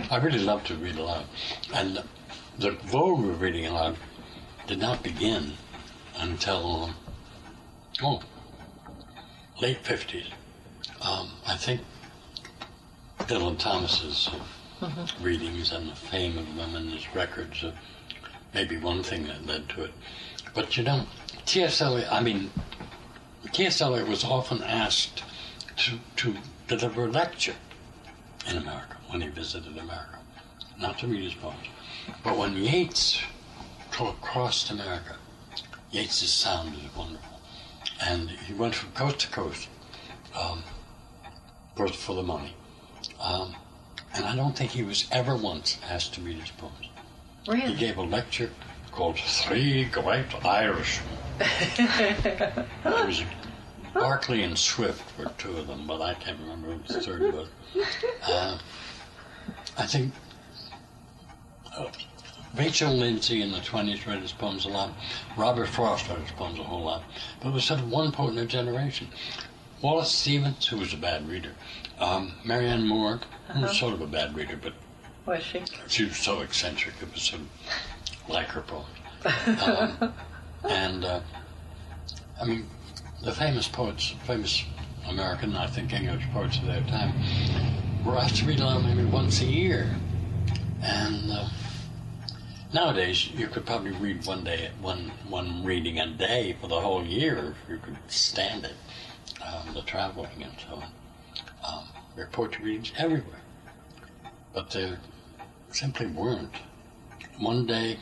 I really love to read aloud. And the vogue of reading aloud did not begin until, late 50s. I think Dylan Thomas's readings and the fame of them and his records are maybe one thing that led to it. But you know, T.S. Eliot was often asked to deliver a lecture in America when he visited America, not to read his poems. But when Yeats crossed America, Yeats's sound is wonderful, and he went from coast to coast, for the money. And I don't think he was ever once asked to read his poems. Really? He gave a lecture called Three Great Irishmen. It was Barclay and Swift were two of them, but I can't remember who the third was. I think Rachel Lindsay in the 20s read his poems a lot. Robert Frost read his poems a whole lot. But it was sort of one poet in a generation. Wallace Stevens, who was a bad reader. Marianne Moore, who was sort of a bad reader, but was she? She was so eccentric, it was sort of like her poems. The famous poets, famous American, I think English poets of their time, were asked to read aloud maybe once a year. And nowadays, you could probably read one reading a day for the whole year if you could stand it, the traveling and so on. There are poetry readings everywhere, but there simply weren't. One day,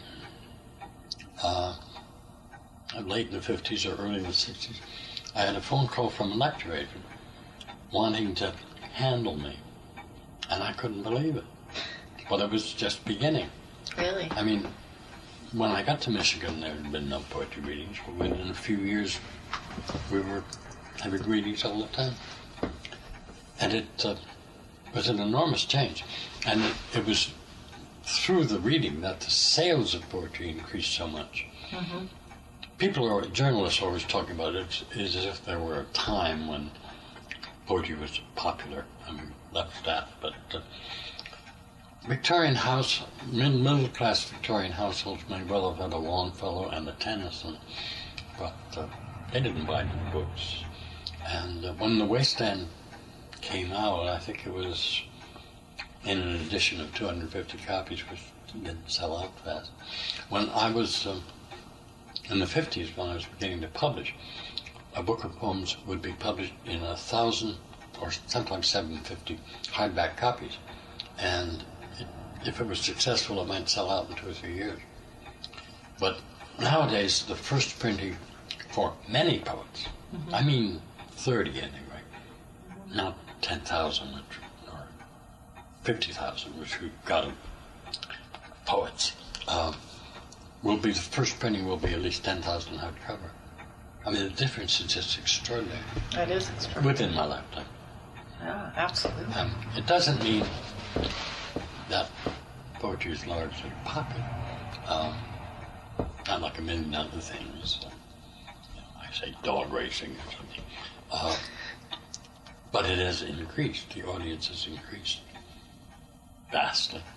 late in the 50s or early in the 60s, I had a phone call from a lecture agent wanting to handle me, and I couldn't believe it. But it was just beginning. Really? I mean, when I got to Michigan, there had been no poetry readings, but within a few years, we were having readings all the time. And it was an enormous change. And it was through the reading that the sales of poetry increased so much. Mm-hmm. Journalists always talking about it as if there were a time when poetry was popular. I mean, that's that. But middle-class Victorian households may well have had a Longfellow and a Tennyson, but they didn't buy the books. And when The Waste End came out, I think it was in an edition of 250 copies, which didn't sell out fast. When I was in the 50s, when I was beginning to publish, a book of poems would be published in 1,000 or sometimes 750 hardback copies. And if it was successful, it might sell out in 2 or 3 years. But nowadays, the first printing for many poets, I mean 30 anyway, not 10,000 or 50,000, which we've got of poets, will be the first printing will be at least 10,000 hardcover. I mean, the difference is just extraordinary. It is extraordinary. Within my lifetime. Yeah, absolutely. It doesn't mean that poetry is largely popular. Not like a million other things. I say dog racing or something. But it has increased. The audience has increased vastly.